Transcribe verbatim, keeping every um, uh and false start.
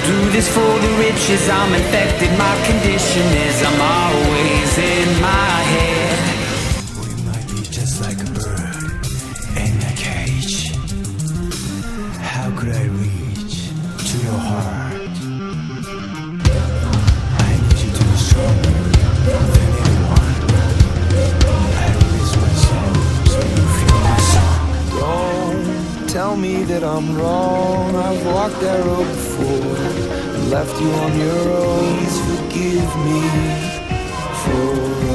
do this for the riches. I'm infected, my condition is I'm always in my head. We might be just like a bird in a cage. How could I reach to your heart? I need you to be stronger than anyone. I raise myself so you feel my song. Don't tell me that I'm wrong. I've walked that road before and left you on your own. Please forgive me for